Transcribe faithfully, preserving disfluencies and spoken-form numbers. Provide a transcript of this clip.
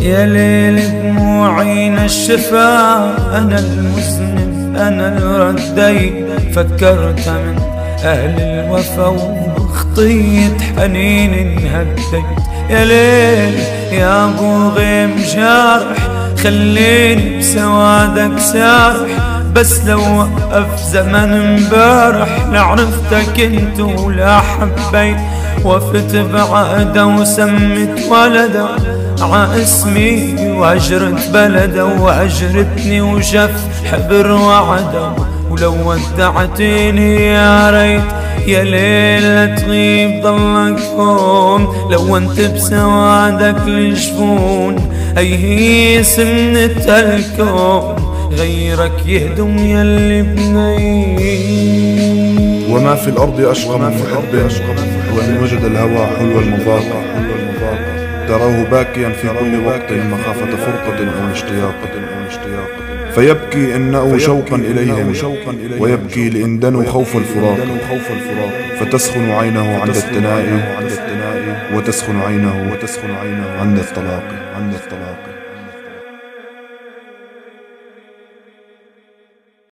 يا ليل دموعي نشفا، أنا المذنب أنا الرديت، فكرت من أهل الوفا وخطية حنين انهديت. يا ليل يا أبو غيم جارح، خليني بسوادك سارح، بس لو وقف زمن امبارح لعرفتك انت ولا حبيت. وفت بعده وسمت ولده ع اسمي وهجرت بلده، وهجرتني وشف حبر وعده. ولو ودعتيني يا ريت يا ليل تغيب ضلك هون، لو انت بسوادك الجفون اي سمنة الكون غيرك يهدم يلي بنيت. وما في الأرض أشقى من محب، وإن وجد الهوى حلو المذاق، تراه باكيا في كل وقت مخافة فرقة أو اشتياق، فيبكي إنه شوقا إليهم، ويبكي لإن دنوا خوف الفراق، فتسخن عينه عند التنائي، وتسخن عينه عند الطلاق.